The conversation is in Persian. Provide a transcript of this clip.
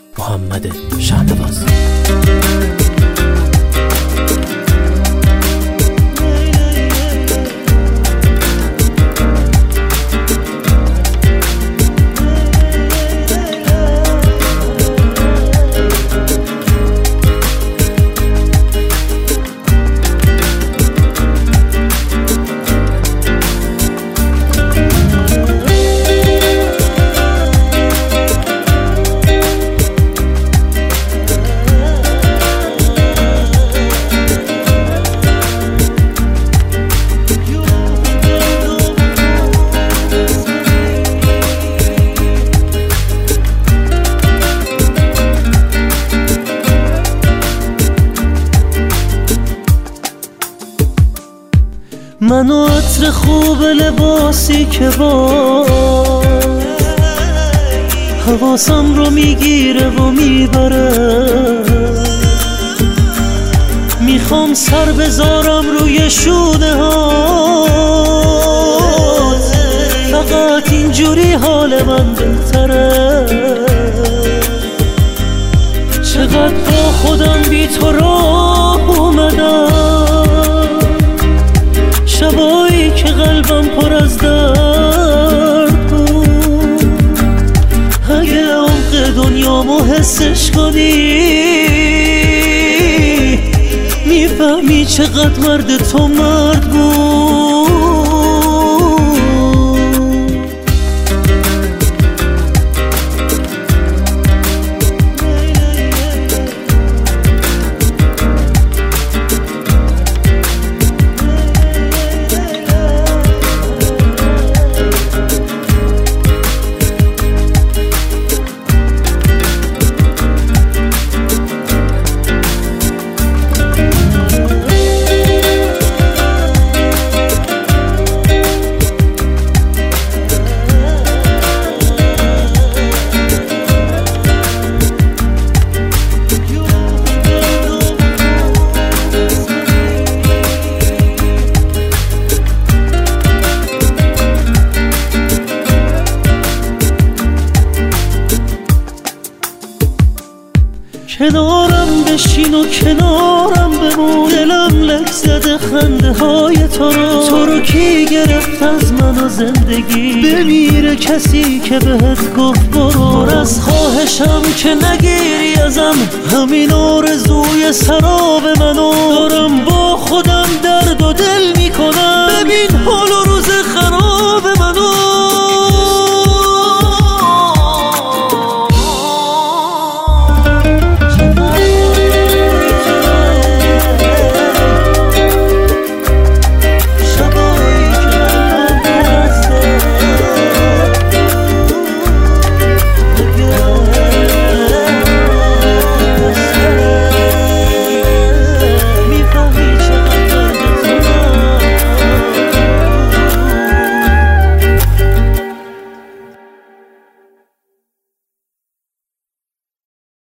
محمد شهنواز. منو عطر خوب لباسی که با حواسم رو میگیره و میبره، میخوام سر بذارم روی شونه هات، فقط اینجوری حال من بهتره. چقدر با خودم بی تو راه اومدم، شبایی که قلبم پر از درد بود. اگه عمق دنیامو حسش کنی میفهمی چقدر مرد تو مرد بود. کنارم بشین و کنارم بمون، دلم لک زده خنده های تو رو کی گرفت از من و زندگی؟ بمیره کسی که بهت گفت برو، از خواهشم که نگیری ازم، همین آرزوی سراب منو دارم با خودم درد و